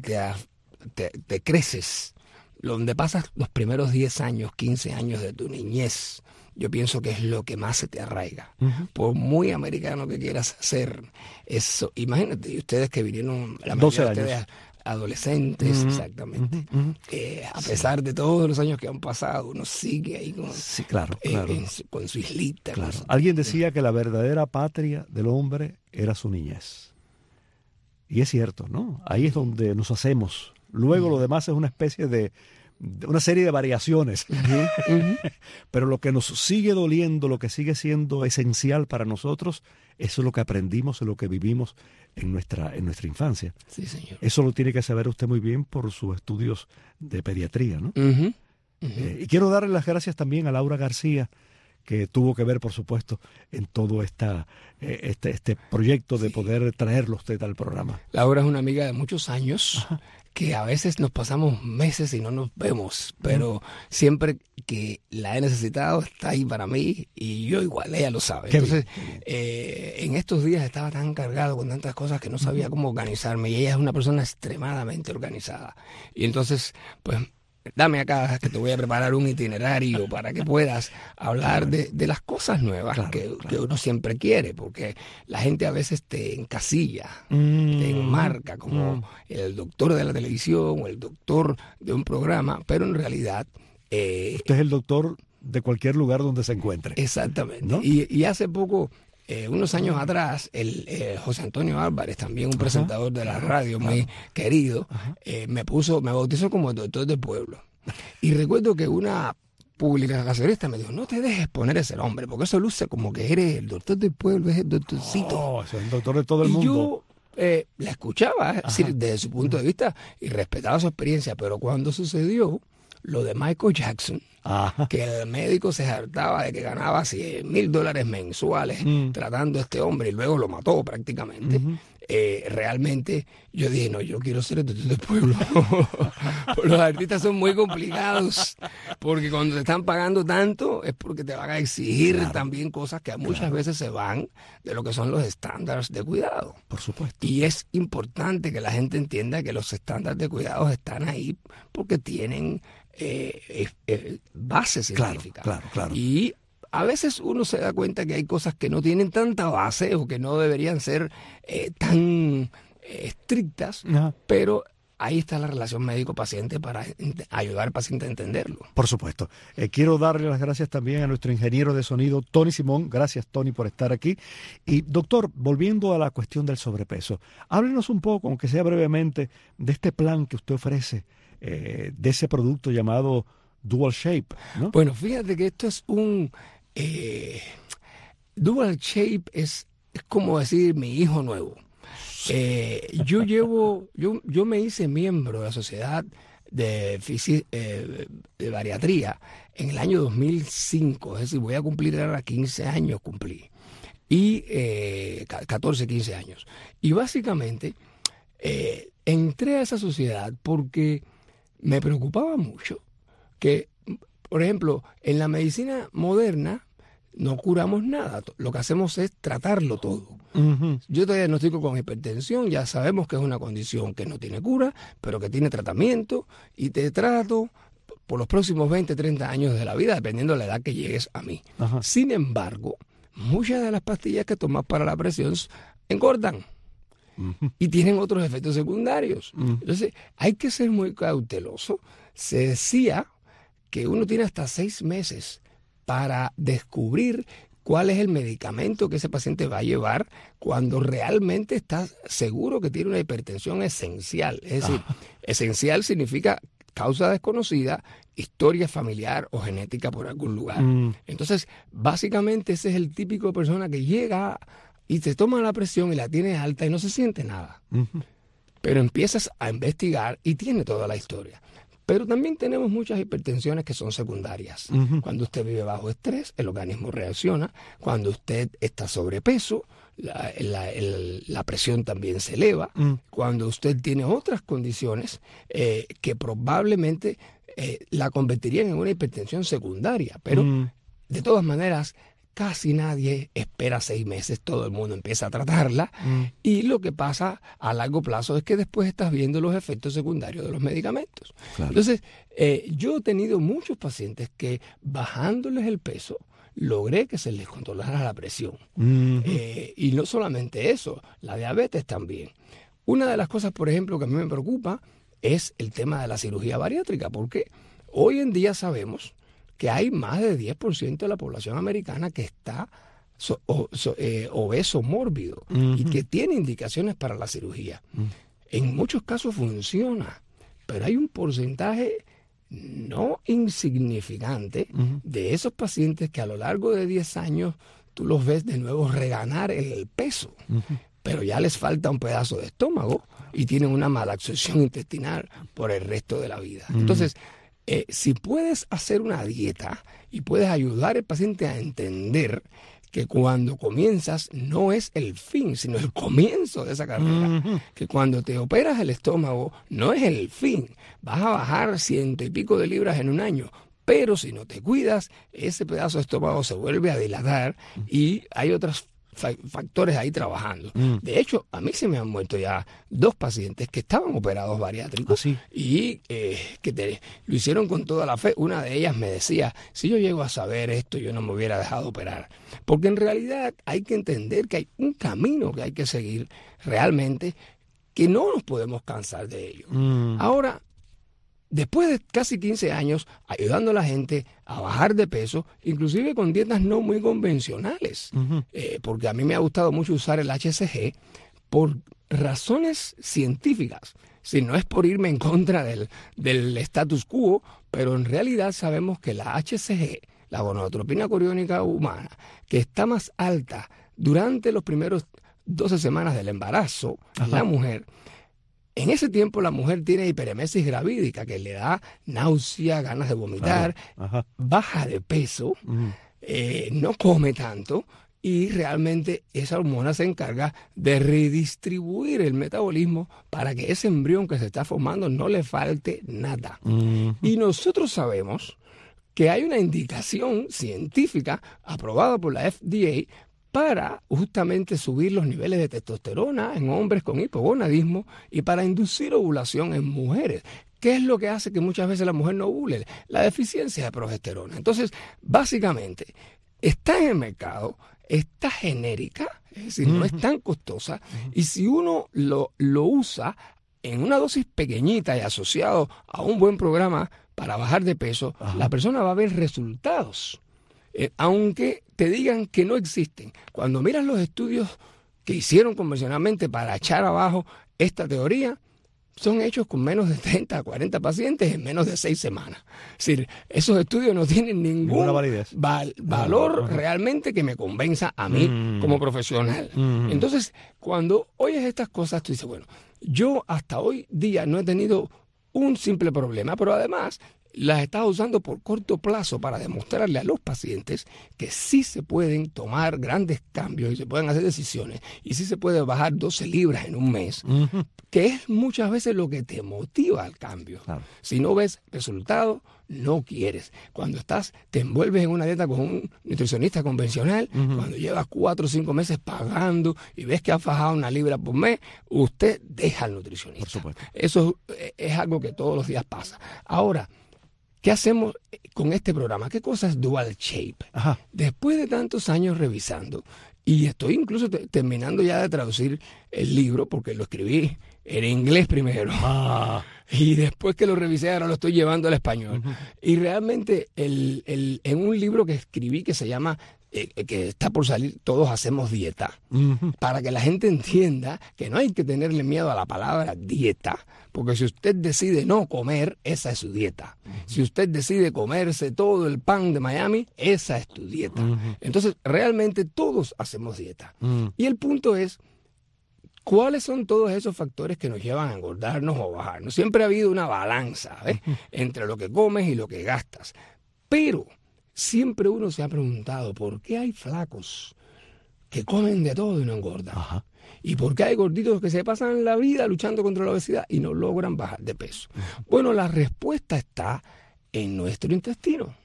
te creces, donde pasas los primeros 10 años, 15 años de tu niñez, yo pienso que es lo que más se te arraiga. Por muy americano que quieras ser, eso, imagínate, ustedes que vinieron, la mayoría de ustedes adolescentes, exactamente. A pesar de todos los años que han pasado, uno sigue ahí con, con su islita. Claro. Alguien decía que la verdadera patria del hombre era su niñez. Y es cierto, ¿no? Ahí es donde nos hacemos. Luego lo demás es una especie de una serie de variaciones. Pero lo que nos sigue doliendo, lo que sigue siendo esencial para nosotros, eso es lo que aprendimos, es lo que vivimos en nuestra infancia. Sí, señor. Eso lo tiene que saber usted muy bien por sus estudios de pediatría, ¿no? Y quiero darle las gracias también a Laura García, que tuvo que ver, por supuesto, en todo este proyecto de poder traerlo usted al programa. Laura es una amiga de muchos años, que a veces nos pasamos meses y no nos vemos, pero siempre que la he necesitado está ahí para mí, y yo igual, ella lo sabe. Entonces, en estos días estaba tan cargado con tantas cosas que no sabía cómo organizarme, y ella es una persona extremadamente organizada. Y entonces, pues, dame acá que te voy a preparar un itinerario para que puedas hablar de las cosas nuevas que uno siempre quiere, porque la gente a veces te encasilla, te enmarca como el doctor de la televisión o el doctor de un programa, pero en realidad... usted es el doctor de cualquier lugar donde se encuentre. Exactamente, ¿no? Y hace poco... unos años atrás, José Antonio Álvarez, también un presentador de la radio muy querido, me bautizó como el doctor del pueblo. Y recuerdo que una publicacionista me dijo, no te dejes poner ese nombre, porque eso luce como que eres el doctor del pueblo, es el doctorcito. Es el doctor de todo el mundo. Yo la escuchaba, es decir, desde su punto de vista, y respetaba su experiencia, pero cuando sucedió lo de Michael Jackson, que el médico se hartaba de que ganaba $100,000 mensuales tratando a este hombre y luego lo mató prácticamente, realmente yo dije, no, yo quiero ser el doctor del pueblo. Los artistas son muy complicados, porque cuando te están pagando tanto es porque te van a exigir también cosas que muchas veces se van de lo que son los estándares de cuidado. Por supuesto. Y es importante que la gente entienda que los estándares de cuidado están ahí porque tienen base científica. Claro. Y a veces uno se da cuenta que hay cosas que no tienen tanta base o que no deberían ser tan estrictas, pero ahí está la relación médico-paciente para ayudar al paciente a entenderlo. Por supuesto. Quiero darle las gracias también a nuestro ingeniero de sonido, Tony Simón. Gracias, Tony, por estar aquí. Y, doctor, volviendo a la cuestión del sobrepeso, háblenos un poco, aunque sea brevemente, de este plan que usted ofrece, de ese producto llamado Dual Shape, ¿no? Bueno, fíjate que esto es un... Dual Shape es como decir mi hijo nuevo. Yo me hice miembro de la Sociedad de Bariatría en el año 2005, es decir, voy a cumplir ahora 15 años, y 14, 15 años. Y básicamente entré a esa sociedad porque me preocupaba mucho que, por ejemplo, en la medicina moderna no curamos nada, lo que hacemos es tratarlo todo. Yo te diagnostico con hipertensión, ya sabemos que es una condición que no tiene cura, pero que tiene tratamiento, y te trato por los próximos 20, 30 años de la vida, dependiendo de la edad que llegues a mí. Sin embargo, muchas de las pastillas que tomas para la presión engordan. Y tienen otros efectos secundarios. Entonces, hay que ser muy cauteloso. Se decía que uno tiene hasta 6 meses para descubrir cuál es el medicamento que ese paciente va a llevar cuando realmente está seguro que tiene una hipertensión esencial. Es decir, esencial significa causa desconocida, historia familiar o genética por algún lugar. Entonces, básicamente ese es el típico de persona que llega y te toma la presión y la tiene alta y no se siente nada. Pero empiezas a investigar y tiene toda la historia. Pero también tenemos muchas hipertensiones que son secundarias. Cuando usted vive bajo estrés, el organismo reacciona. Cuando usted está sobrepeso, la presión también se eleva. Cuando usted tiene otras condiciones que probablemente la convertirían en una hipertensión secundaria, pero de todas maneras casi nadie espera 6 meses, todo el mundo empieza a tratarla y lo que pasa a largo plazo es que después estás viendo los efectos secundarios de los medicamentos. Claro. Entonces, yo he tenido muchos pacientes que bajándoles el peso logré que se les controlara la presión. Y no solamente eso, la diabetes también. Una de las cosas, por ejemplo, que a mí me preocupa es el tema de la cirugía bariátrica, porque hoy en día sabemos que hay más de 10% de la población americana que está obeso mórbido y que tiene indicaciones para la cirugía. En muchos casos funciona, pero hay un porcentaje no insignificante de esos pacientes que a lo largo de 10 años tú los ves de nuevo reganar el peso, pero ya les falta un pedazo de estómago y tienen una malabsorción intestinal por el resto de la vida. Entonces, si puedes hacer una dieta y puedes ayudar al paciente a entender que cuando comienzas no es el fin, sino el comienzo de esa carrera, que cuando te operas el estómago no es el fin, vas a bajar 100 y pico de libras en un año, pero si no te cuidas, ese pedazo de estómago se vuelve a dilatar y hay otros factores ahí trabajando. De hecho, a mí se me han muerto ya 2 pacientes que estaban operados bariátricos y que lo hicieron con toda la fe. Una de ellas me decía, si yo llego a saber esto, yo no me hubiera dejado operar. Porque en realidad hay que entender que hay un camino que hay que seguir realmente, que no nos podemos cansar de ello. Ahora, después de casi 15 años ayudando a la gente a bajar de peso, inclusive con dietas no muy convencionales, porque a mí me ha gustado mucho usar el HCG por razones científicas. Si no es por irme en contra del status quo, pero en realidad sabemos que la HCG, la gonadotropina coriónica humana, que está más alta durante los primeros 12 semanas del embarazo en la mujer, en ese tiempo la mujer tiene hiperemesis gravídica, que le da náusea, ganas de vomitar, baja de peso, no come tanto y realmente esa hormona se encarga de redistribuir el metabolismo para que ese embrión que se está formando no le falte nada. Y nosotros sabemos que hay una indicación científica aprobada por la FDA para justamente subir los niveles de testosterona en hombres con hipogonadismo y para inducir ovulación en mujeres. ¿Qué es lo que hace que muchas veces la mujer no ovule? La deficiencia de progesterona. Entonces, básicamente, está en el mercado, está genérica, es decir, no es tan costosa, y si uno lo usa en una dosis pequeñita y asociado a un buen programa para bajar de peso, la persona va a ver resultados. Aunque te digan que no existen. Cuando miras los estudios que hicieron convencionalmente para echar abajo esta teoría, son hechos con menos de 30 a 40 pacientes en menos de 6 semanas. Es decir, esos estudios no tienen ningún valor realmente que me convenza a mí como profesional. Entonces, cuando oyes estas cosas, tú dices, bueno, yo hasta hoy día no he tenido un simple problema, pero además las estás usando por corto plazo para demostrarle a los pacientes que sí se pueden tomar grandes cambios y se pueden hacer decisiones y sí se puede bajar 12 libras en un mes, que es muchas veces lo que te motiva al cambio. Si no ves resultados, no quieres. Cuando te envuelves en una dieta con un nutricionista convencional, cuando llevas 4 o 5 meses pagando y ves que has bajado 1 libra por mes, usted deja al nutricionista. Por supuesto. Eso es algo que todos los días pasa. Ahora, ¿qué hacemos con este programa? ¿Qué cosa es Dual Shape? Después de tantos años revisando, y estoy incluso terminando ya de traducir el libro, porque lo escribí en inglés primero, y después que lo revisé ahora lo estoy llevando al español. Y realmente en un libro que escribí que se llama, que está por salir, Todos Hacemos Dieta, para que la gente entienda que no hay que tenerle miedo a la palabra dieta, porque si usted decide no comer, esa es su dieta. Si usted decide comerse todo el pan de Miami, esa es tu dieta. Entonces, realmente todos hacemos dieta. Y el punto es, ¿cuáles son todos esos factores que nos llevan a engordarnos o bajarnos? Siempre ha habido una balanza, ¿ves?, entre lo que comes y lo que gastas. Pero siempre uno se ha preguntado, ¿por qué hay flacos que comen de todo y no engordan? ¿Y por qué hay gorditos que se pasan la vida luchando contra la obesidad y no logran bajar de peso? Bueno, la respuesta está en nuestro intestino.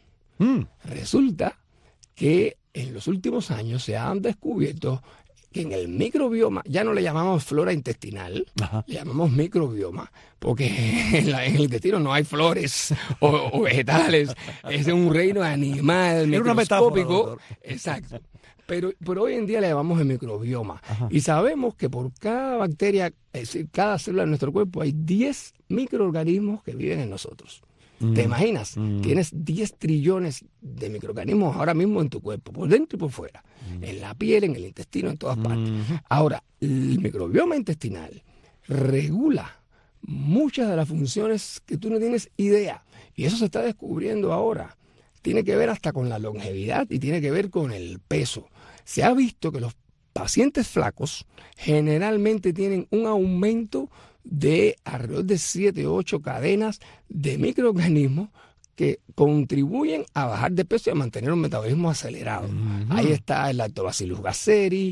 Resulta que en los últimos años se han descubierto que en el microbioma, ya no le llamamos flora intestinal, le llamamos microbioma, porque en el intestino no hay flores o vegetales, es un reino animal microscópico. Exacto. Pero hoy en día le llamamos el microbioma. Y sabemos que por cada bacteria, es decir, cada célula de nuestro cuerpo, hay 10 microorganismos que viven en nosotros. ¿Te imaginas? Tienes 10 trillones de microorganismos ahora mismo en tu cuerpo, por dentro y por fuera, en la piel, en el intestino, en todas partes. Ahora, el microbioma intestinal regula muchas de las funciones que tú no tienes idea, y eso se está descubriendo ahora. Tiene que ver hasta con la longevidad y tiene que ver con el peso. Se ha visto que los pacientes flacos generalmente tienen un aumento de alrededor de 7 o 8 cadenas de microorganismos que contribuyen a bajar de peso y a mantener un metabolismo acelerado. Ahí está el Lactobacillus gasseri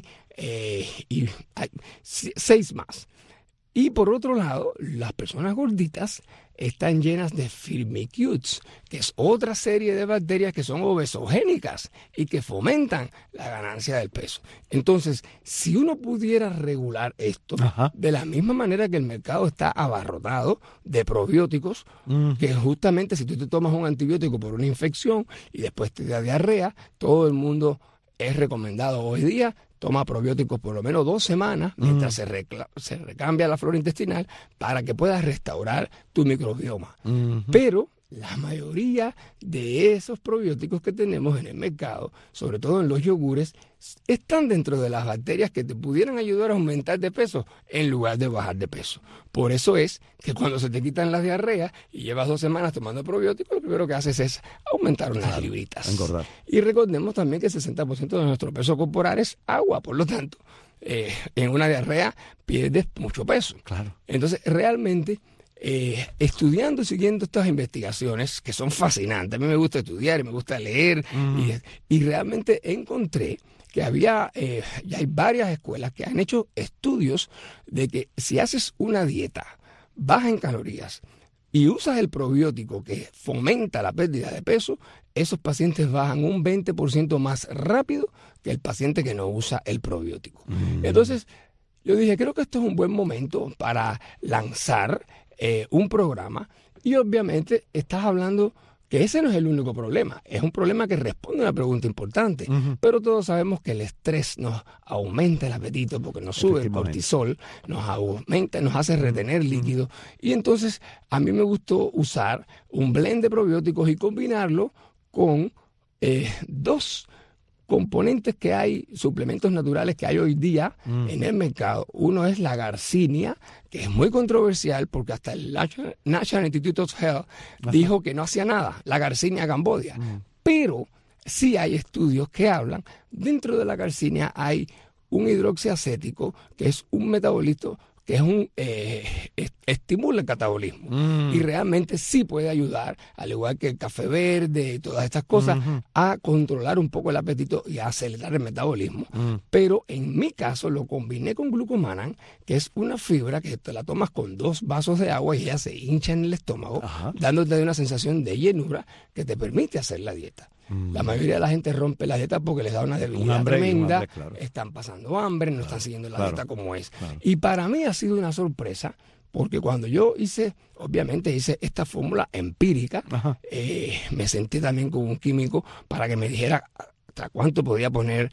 y hay 6 más. Y por otro lado, las personas gorditas están llenas de firmicutes, que es otra serie de bacterias que son obesogénicas y que fomentan la ganancia del peso. Entonces, si uno pudiera regular esto, de la misma manera que el mercado está abarrotado de probióticos, que justamente si tú te tomas un antibiótico por una infección y después te da diarrea, todo el mundo es recomendado hoy día toma probióticos por lo menos 2 semanas mientras se recambia la flora intestinal para que puedas restaurar tu microbioma. Pero la mayoría de esos probióticos que tenemos en el mercado, sobre todo en los yogures, están dentro de las bacterias que te pudieran ayudar a aumentar de peso en lugar de bajar de peso. Por eso es que cuando se te quitan las diarreas y llevas 2 semanas tomando probióticos, lo primero que haces es aumentar unas libritas. Engordar. Y recordemos también que el 60% de nuestro peso corporal es agua, por lo tanto, en una diarrea pierdes mucho peso. Claro. Entonces, realmente, estudiando y siguiendo estas investigaciones que son fascinantes, a mí me gusta estudiar y me gusta leer, y realmente encontré que ya hay varias escuelas que han hecho estudios de que si haces una dieta baja en calorías y usas el probiótico que fomenta la pérdida de peso, esos pacientes bajan un 20% más rápido que el paciente que no usa el probiótico. Entonces, yo dije, creo que esto es un buen momento para lanzar un programa, y obviamente estás hablando que ese no es el único problema, es un problema que responde a una pregunta importante, pero todos sabemos que el estrés nos aumenta el apetito porque nos sube el cortisol, nos aumenta, nos hace retener líquidos, y entonces a mí me gustó usar un blend de probióticos y combinarlo con 2 componentes que hay, suplementos naturales que hay hoy día en el mercado. Uno es la garcinia, que es muy controversial porque hasta el National Institute of Health dijo que no hacía nada, la garcinia cambodia. Pero sí hay estudios que hablan, dentro de la garcinia hay un hidroxiacético, que es un metabolito que es estimula el catabolismo y realmente sí puede ayudar, al igual que el café verde y todas estas cosas, a controlar un poco el apetito y a acelerar el metabolismo. Pero en mi caso lo combiné con glucomannan, que es una fibra que te la tomas con 2 vasos de agua y ella se hincha en el estómago, dándote una sensación de llenura que te permite hacer la dieta. La mayoría de la gente rompe la dieta porque les da una debilidad tremenda, están pasando hambre, no están siguiendo la dieta como es. Y para mí ha sido una sorpresa, porque cuando yo obviamente hice esta fórmula empírica, me senté también con un químico para que me dijera hasta cuánto podía poner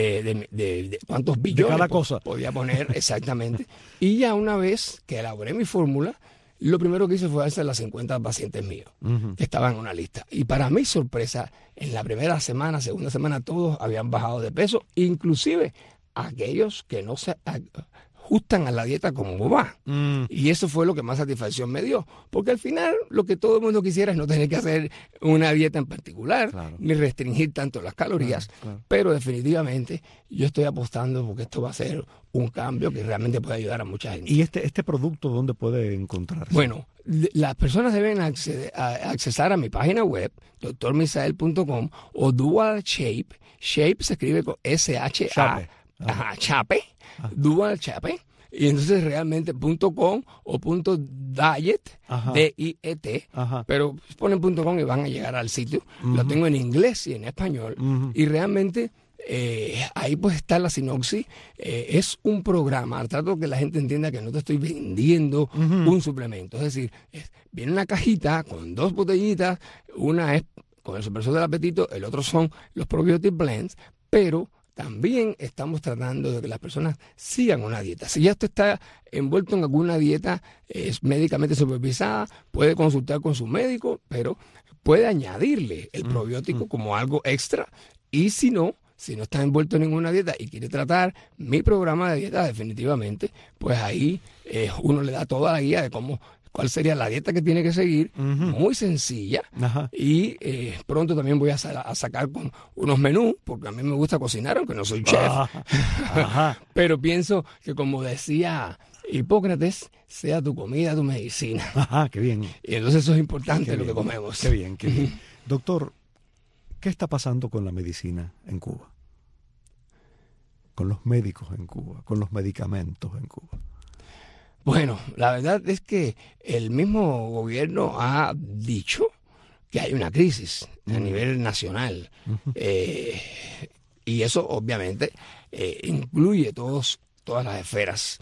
de cuántos billones de cada cosa podía poner exactamente. Y ya una vez que elaboré mi fórmula, lo primero que hice fue hacer las 50 pacientes míos que estaban en una lista. Y para mi sorpresa, en la primera semana, segunda semana, todos habían bajado de peso, inclusive aquellos que no se ajustan a la dieta como va. Y eso fue lo que más satisfacción me dio. Porque al final lo que todo el mundo quisiera es no tener que hacer una dieta en particular, ni restringir tanto las calorías. Pero definitivamente yo estoy apostando porque esto va a ser un cambio que realmente puede ayudar a mucha gente. ¿Y este producto dónde puede encontrarse? Bueno, las personas deben accesar a mi página web, drmisael.com, o Dual Shape. Shape se escribe con S-H-A. Chape. Dual Chape. Y entonces realmente .com o .diet, D-I-E-T, pero ponen .com y van a llegar al sitio. Lo tengo en inglés y en español. Y realmente ahí pues está la sinopsis. Es un programa, trato que la gente entienda que no te estoy vendiendo un suplemento. Es decir, viene una cajita con 2 botellitas, una es con el supresor del apetito, el otro son los probiotic blends, pero también estamos tratando de que las personas sigan una dieta. Si ya usted está envuelto en alguna dieta médicamente supervisada, puede consultar con su médico, pero puede añadirle el probiótico como algo extra. Y si no está envuelto en ninguna dieta y quiere tratar mi programa de dieta definitivamente, pues ahí uno le da toda la guía de cuál sería la dieta que tiene que seguir, muy sencilla. Y pronto también voy a sacar con unos menús, porque a mí me gusta cocinar, aunque no soy chef. Pero pienso que, como decía Hipócrates, sea tu comida tu medicina. Qué bien. Y entonces eso es importante, lo que comemos. Qué bien, qué bien. Doctor, ¿qué está pasando con la medicina en Cuba? Con los médicos en Cuba, con los medicamentos en Cuba. Bueno, la verdad es que el mismo gobierno ha dicho que hay una crisis a nivel nacional. Y eso obviamente incluye todas las esferas.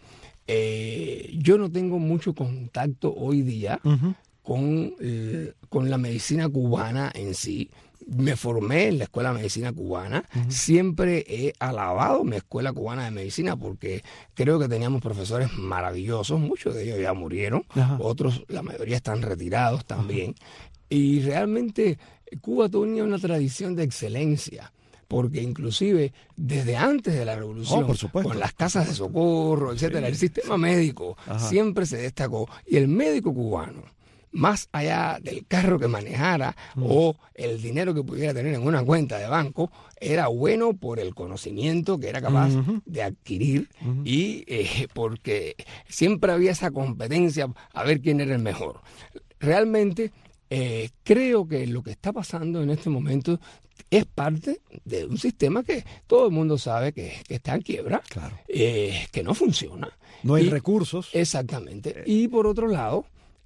Yo no tengo mucho contacto hoy día con la medicina cubana en sí. Me formé en la Escuela de Medicina Cubana. Siempre he alabado mi Escuela Cubana de Medicina porque creo que teníamos profesores maravillosos. Muchos de ellos ya murieron. Otros, la mayoría, están retirados también. Y realmente Cuba tenía una tradición de excelencia, porque inclusive desde antes de la revolución, con las casas de socorro, etcétera, el sistema médico siempre se destacó. Y el médico cubano, más allá del carro que manejara o el dinero que pudiera tener en una cuenta de banco, era bueno por el conocimiento que era capaz de adquirir y porque siempre había esa competencia a ver quién era el mejor. Realmente creo que lo que está pasando en este momento es parte de un sistema que todo el mundo sabe que está en quiebra, que no funciona. No hay recursos. Exactamente. Y por otro lado,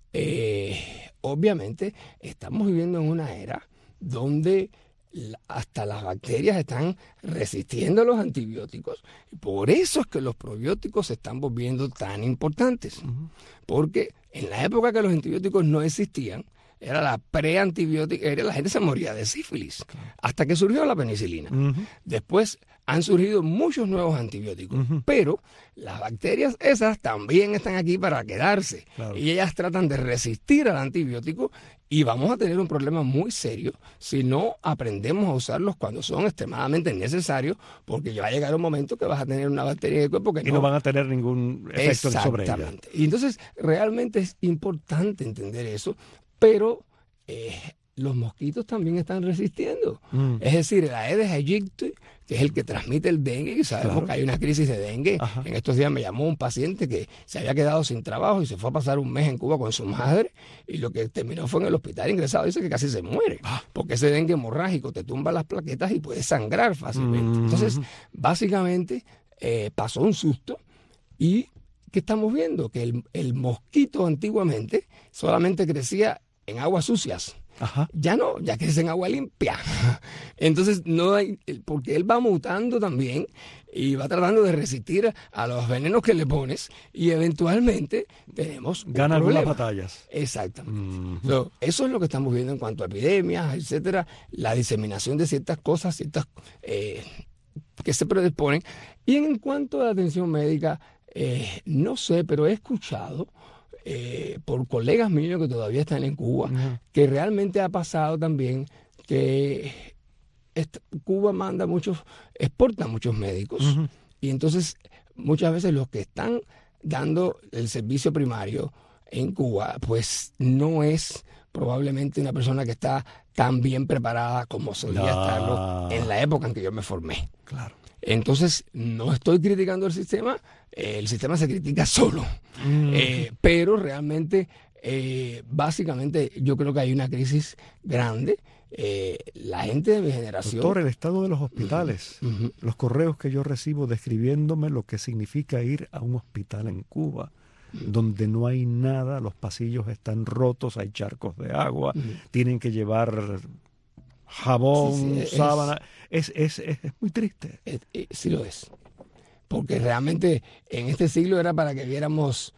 obviamente estamos viviendo en una era donde hasta las bacterias están resistiendo a los antibióticos. Por eso es que los probióticos se están volviendo tan importantes. Porque en la época que los antibióticos no existían, era la preantibiótica, la gente se moría de sífilis, hasta que surgió la penicilina. Después han surgido muchos nuevos antibióticos, pero las bacterias esas también están aquí para quedarse. Y ellas tratan de resistir al antibiótico y vamos a tener un problema muy serio si no aprendemos a usarlos cuando son extremadamente necesarios, porque ya va a llegar un momento que vas a tener una bacteria en el cuerpo que no van a tener ningún efecto sobre ella. Exactamente. Y entonces realmente es importante entender eso, pero los mosquitos también están resistiendo. Es decir, el Aedes aegypti, que es el que transmite el dengue, y sabemos que hay una crisis de dengue. En estos días me llamó un paciente que se había quedado sin trabajo y se fue a pasar un mes en Cuba con su madre, y lo que terminó fue en el hospital ingresado. Dice que casi se muere, porque ese dengue hemorrágico te tumba las plaquetas y puede sangrar fácilmente. Entonces, básicamente, pasó un susto. Y ¿qué estamos viendo? Que el mosquito antiguamente solamente crecía en aguas sucias. Ya no, ya crece en agua limpia. Entonces no hay, porque él va mutando también y va tratando de resistir a los venenos que le pones, y eventualmente tenemos un gana problema. algunas batallas. Exactamente. Eso es lo que estamos viendo en cuanto a epidemias, etcétera, la diseminación de ciertas cosas, ciertas que se predisponen. Y en cuanto a la atención médica, no sé, pero he escuchado por colegas míos que todavía están en Cuba, que realmente ha pasado también que Cuba exporta muchos médicos, y entonces muchas veces los que están dando el servicio primario en Cuba, pues no es probablemente una persona que está tan bien preparada como solía estarlo en la época en que yo me formé. Entonces, no estoy criticando el sistema se critica solo. Pero realmente, básicamente, yo creo que hay una crisis grande la gente de mi generación... Doctor, el estado de los hospitales, los correos que yo recibo describiéndome lo que significa ir a un hospital en Cuba, donde no hay nada, los pasillos están rotos, hay charcos de agua, tienen que llevar jabón, sábana. Es muy triste. Sí lo es. Porque realmente en este siglo era para que viéramos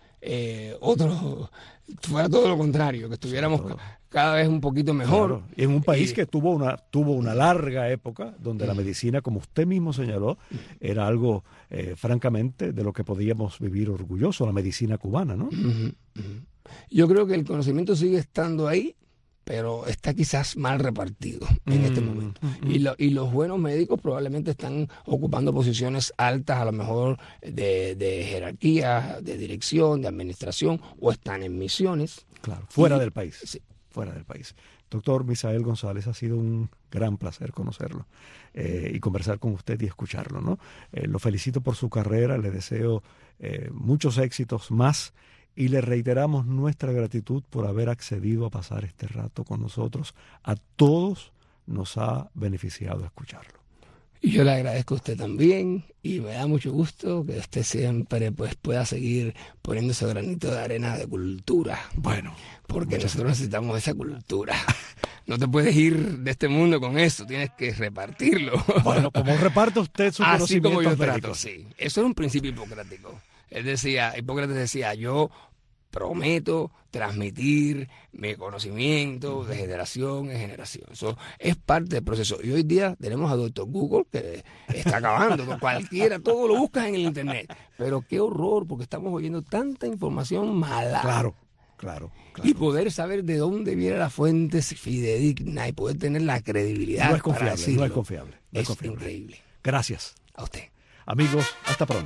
fuera todo lo contrario, que estuviéramos cada vez un poquito mejor. Claro. Y en un país que tuvo una larga época donde la medicina, como usted mismo señaló, era algo francamente de lo que podíamos vivir orgullosos, la medicina cubana, ¿no? Yo creo que el conocimiento sigue estando ahí, pero está quizás mal repartido en este momento. Y los buenos médicos probablemente están ocupando posiciones altas, a lo mejor de jerarquía, de dirección, de administración, o están en misiones. Claro, fuera del país. Sí. Fuera del país. Doctor Misael González, ha sido un gran placer conocerlo y conversar con usted y escucharlo, ¿no? Lo felicito por su carrera, le deseo muchos éxitos más, y le reiteramos nuestra gratitud por haber accedido a pasar este rato con nosotros. A todos nos ha beneficiado escucharlo. Y yo le agradezco a usted también, y me da mucho gusto que usted siempre pueda seguir poniendo ese granito de arena de cultura. Bueno, porque nosotros necesitamos esa cultura. No te puedes ir de este mundo con eso, tienes que repartirlo. Bueno, como reparte usted su conocimiento como yo médico. trato, sí. Eso es un principio hipocrático. Hipócrates decía, yo prometo transmitir mi conocimiento de generación en generación. Eso es parte del proceso. Y hoy día tenemos a Dr. Google, que está acabando. Cualquiera, todo lo buscas en el internet. Pero qué horror, porque estamos oyendo tanta información mala. Claro. Y poder saber de dónde viene la fuente fidedigna y poder tener la credibilidad. No es confiable, para decirlo, no es confiable. Es increíble. Gracias. A usted. Amigos, hasta pronto.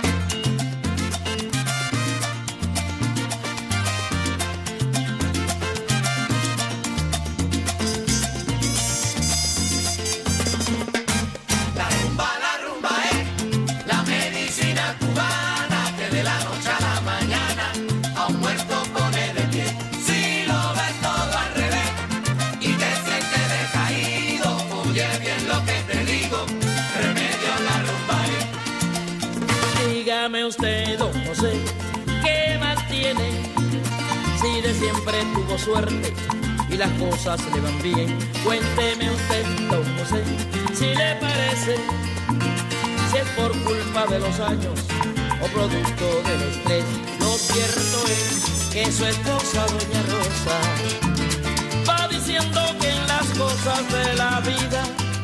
Dígame usted, don José, ¿qué más tiene? Si de siempre tuvo suerte y las cosas le van bien. Cuénteme usted, don José, si le parece, si es por culpa de los años o producto del estrés. Lo cierto es que su esposa, doña Rosa, va diciendo que en las cosas de la vida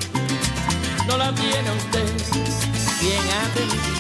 no la tiene usted bien atendida.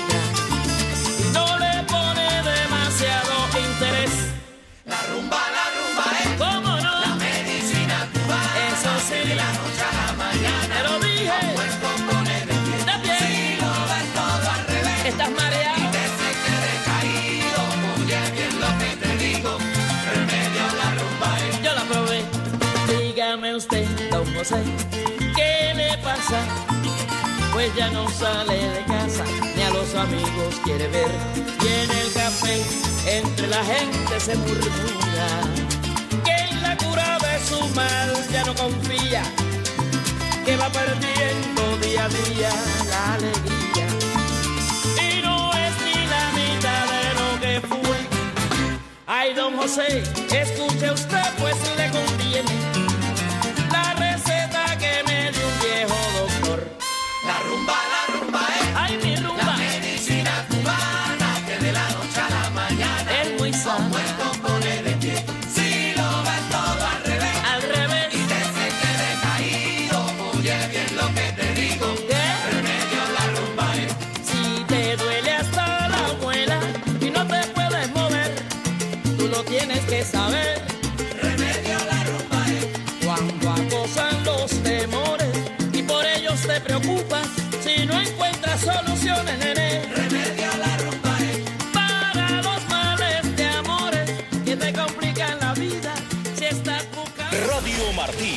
No le pone demasiado interés. La rumba es, ¿cómo no? La medicina cubana. Eso sí, de la noche a la mañana. te lo dije. Un cuerpo pone de pie. Si lo ves todo al revés. Estás mareado. Y te sientes decaído. Oye bien lo que te digo. Remedio la rumba es. Yo la probé. Dígame usted, don José, ¿qué le pasa? Pues ya no sale de casa, ni a los amigos quiere ver. Y en el café, entre la gente se murmura que en la cura de su mal ya no confía, que va perdiendo día a día la alegría. Y no es ni la mitad de lo que fue. Ay, don José, escuche usted, pues le conviene la receta que me dio un viejo doctor. La rumba es. Ay, mi rumba. La medicina cubana que de la noche a la mañana Es muy sana. un cuerpo pone de pie. Si lo ves todo al revés. Al revés. Y te sientes decaído. Oye bien lo que te digo. ¿Qué? Remedio la rumba es. Si te duele hasta la muela y no te puedes mover, tú lo tienes que saber. Remedio la rumba es. Cuando acosan los temores y por ellos te preocupas, si no encuentras soluciones, nene. Remedio la rumba es. Para los males de amores que te complican la vida, si estás buscando... Radio Martí.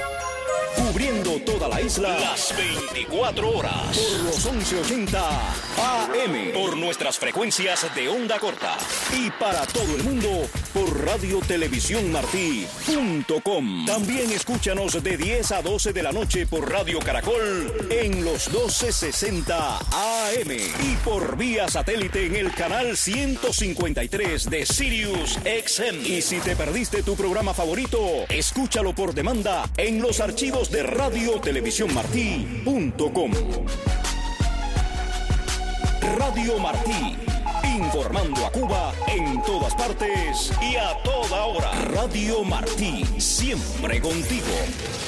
Cubriendo toda la isla las 24 horas. Por los 1180 AM por nuestras frecuencias de onda corta y para todo el mundo por radiotelevisiónmartí.com. También escúchanos de 10 a 12 de la noche por Radio Caracol en los 1260 AM y por vía satélite en el canal 153 de Sirius XM. Y si te perdiste tu programa favorito, escúchalo por demanda en los archivos de radiotelevisiónmartí.com. Radio Martí, informando a Cuba en todas partes y a toda hora. Radio Martí, siempre contigo.